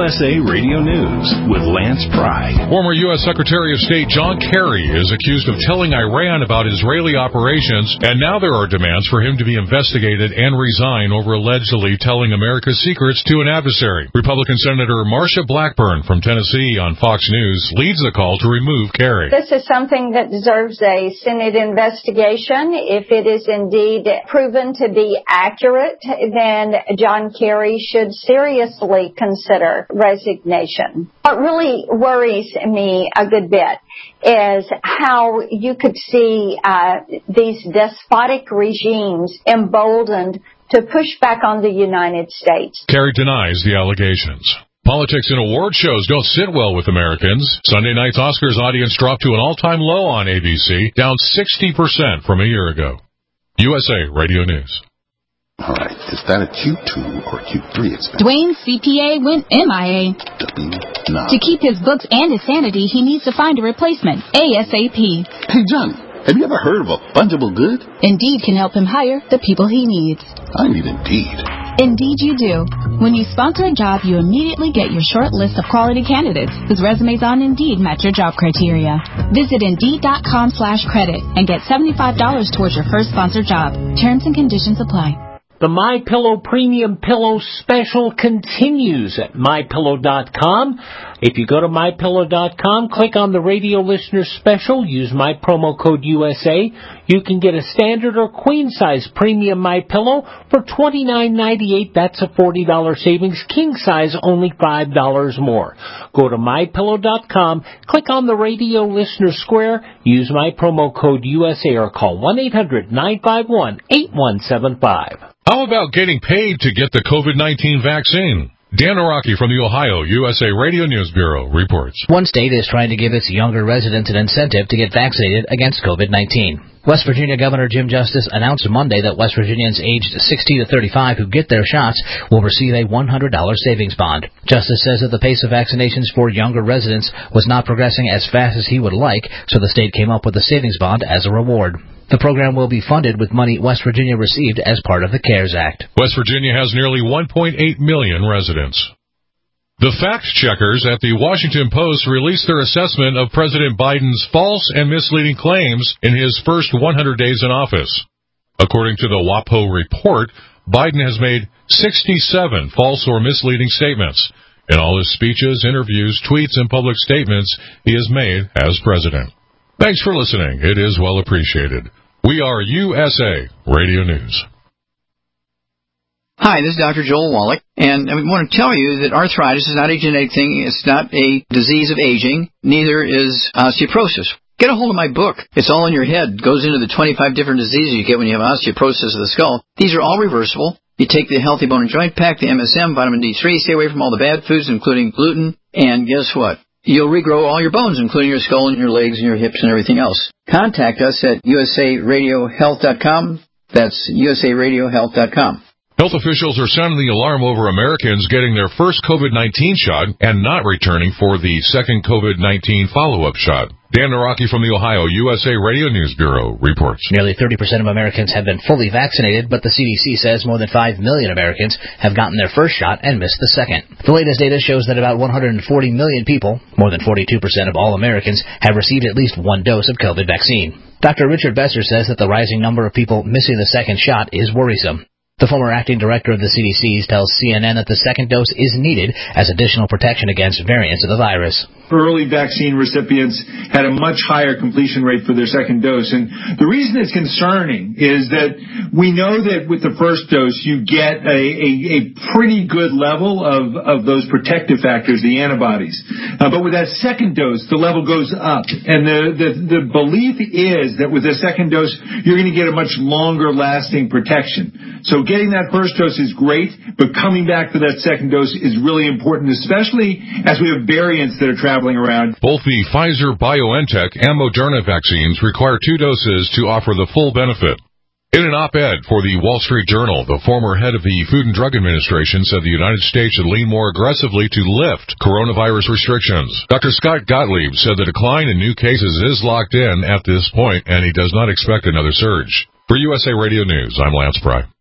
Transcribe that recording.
USA Radio News with Lance Pry. Former U.S. Secretary of State John Kerry is accused of telling Iran about Israeli operations, and now there are demands for him to be investigated and resign over allegedly telling America's secrets to an adversary. Republican Senator Marsha Blackburn from Tennessee on Fox News leads the call to remove Kerry. This is something that deserves a Senate investigation. If it is indeed proven to be accurate, then John Kerry should seriously consider resignation. What really worries me a good bit is how you could see these despotic regimes emboldened to push back on the United States. Kerry denies the allegations. Politics and award shows don't sit well with Americans. Sunday night's Oscars audience dropped to an all-time low on ABC, down 60% from a year ago. USA Radio News. All right, is that a Q2 or Q3 expense? Dwayne's CPA went MIA. W9. To keep his books and his sanity, he needs to find a replacement, ASAP. Hey, Johnny, have you ever heard of a fungible good? Indeed can help him hire the people he needs. I need Indeed. Indeed you do. When you sponsor a job, you immediately get your short list of quality candidates whose resumes on Indeed match your job criteria. Visit Indeed.com/credit and get $75 towards your first sponsored job. Terms and conditions apply. The MyPillow Premium Pillow Special continues at MyPillow.com. If you go to MyPillow.com, click on the radio listener special, use my promo code USA, you can get a standard or queen size premium MyPillow for $29.98. That's a $40 savings. King size only $5 more. Go to MyPillow.com, click on the radio listener square, use my promo code USA or call 1-800-951-8175. How about getting paid to get the COVID-19 vaccine? Dan Araki from the Ohio USA Radio News Bureau reports. One state is trying to give its younger residents an incentive to get vaccinated against COVID-19. West Virginia Governor Jim Justice announced Monday that West Virginians aged 60 to 35 who get their shots will receive a $100 savings bond. Justice says that the pace of vaccinations for younger residents was not progressing as fast as he would like, so the state came up with a savings bond as a reward. The program will be funded with money West Virginia received as part of the CARES Act. West Virginia has nearly 1.8 million residents. The fact-checkers at the Washington Post released their assessment of President Biden's false and misleading claims in his first 100 days in office. According to the WAPO report, Biden has made 67 false or misleading statements in all his speeches, interviews, tweets, and public statements he has made as president. Thanks for listening. It is well appreciated. We are USA Radio News. Hi, this is Dr. Joel Wallach, and I want to tell you that arthritis is not a genetic thing. It's not a disease of aging. Neither is osteoporosis. Get a hold of my book. It's all in your head. It goes into the 25 different diseases you get when you have osteoporosis of the skull. These are all reversible. You take the Healthy Bone and Joint Pack, the MSM, vitamin D3, stay away from all the bad foods, including gluten, and guess what? You'll regrow all your bones, including your skull and your legs and your hips and everything else. Contact us at usaradiohealth.com. That's usaradiohealth.com. Health officials are sounding the alarm over Americans getting their first COVID-19 shot and not returning for the second COVID-19 follow-up shot. Dan Naraki from the Ohio USA Radio News Bureau reports. Nearly 30% of Americans have been fully vaccinated, but the CDC says more than 5 million Americans have gotten their first shot and missed the second. The latest data shows that about 140 million people, more than 42% of all Americans, have received at least one dose of COVID vaccine. Dr. Richard Besser says that the rising number of people missing the second shot is worrisome. The former acting director of the CDC tells CNN that the second dose is needed as additional protection against variants of the virus. Early vaccine recipients had a much higher completion rate for their second dose. And the reason it's concerning is that we know that with the first dose, you get a pretty good level of those protective factors, the antibodies. But with that second dose, the level goes up. And the belief is that with the second dose, you're going to get a much longer lasting protection. So getting that first dose is great, but coming back for that second dose is really important, especially as we have variants that are traveling around. Both the Pfizer-BioNTech and Moderna vaccines require 2 doses to offer the full benefit. In an op-ed for the Wall Street Journal, the former head of the Food and Drug Administration said the United States should lean more aggressively to lift coronavirus restrictions. Dr. Scott Gottlieb said the decline in new cases is locked in at this point, and he does not expect another surge. For USA Radio News, I'm Lance Pry.